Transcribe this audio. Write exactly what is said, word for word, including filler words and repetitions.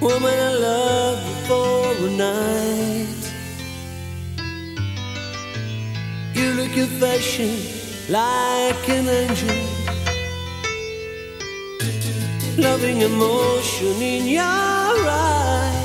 woman I love for a night. You look your fashion like an angel, loving emotion in your eyes.